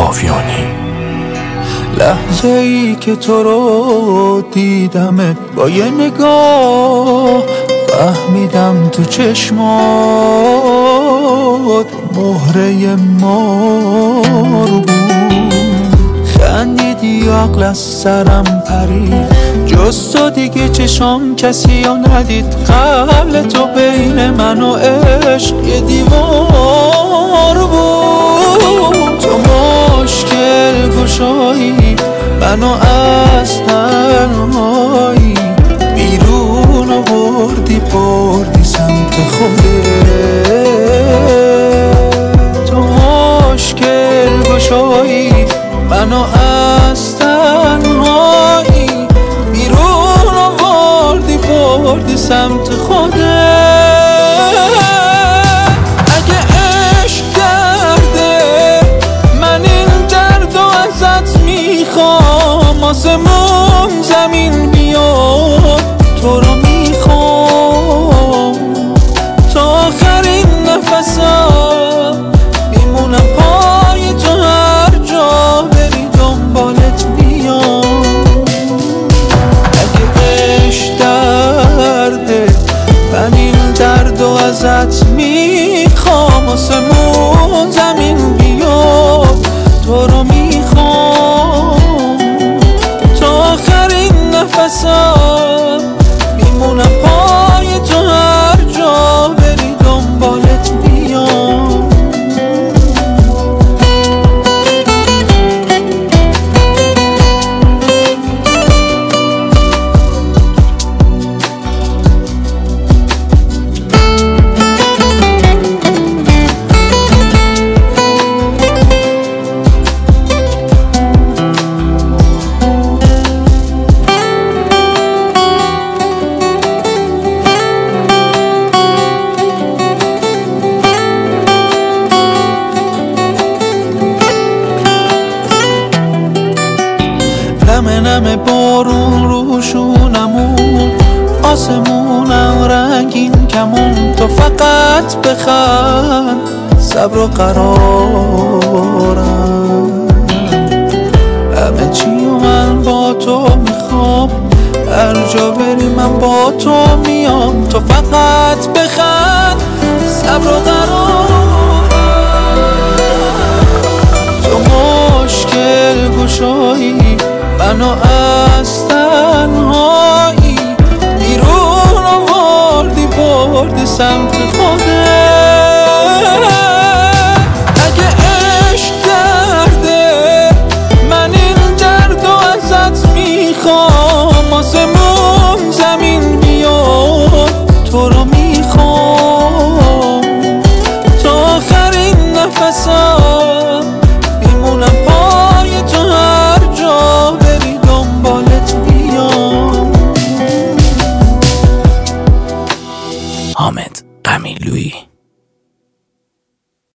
مافیانی. لحظه ای که تو رو دیدمت با یه نگاه، فهمیدم تو چشمات مهره مار بود. خندیدی و عقل از سرم پرید، جز تو دیگه چشام کسی رو ندید. قبل تو بین من و عشق یه دیوار بود. تو مشکل گشایی منو از تنهایی بیرون آوردی، بردی سمت خودت. تو مشکل گشایی منو از تنهایی بیرون آوردی، بردی سمت خودت. اگه عشق درده من این درد و ازت میخوام، آسمون زمین بیاد تو رو میخوام. تا آخرین نفسم میمونم پای تو، هر جا بری دنبالت میام. اگه عشق درده من این درد و ازت میخوام، آسمون زمین بیاد تو رو میخوام. تا آخرین نفسم میمونم پای تو، هر جا بری دنبالت میام. نمه نمه بارون روشونمون، آسمونم رنگین کمون. تو فقط بخند، صبر و قرارم. همه چی و من با تو میخوام، هر جا بری من با تو میام. تو فقط بخند، صبر و قرارم. تو مشکل گشایی منو از تنهایی بیرون آوردی، بردی سمت خودت. اگه عشق درده من این درد و ازت میخوام، آسمون زمین بیاد تو رو میخوام. تا آخرین نفسم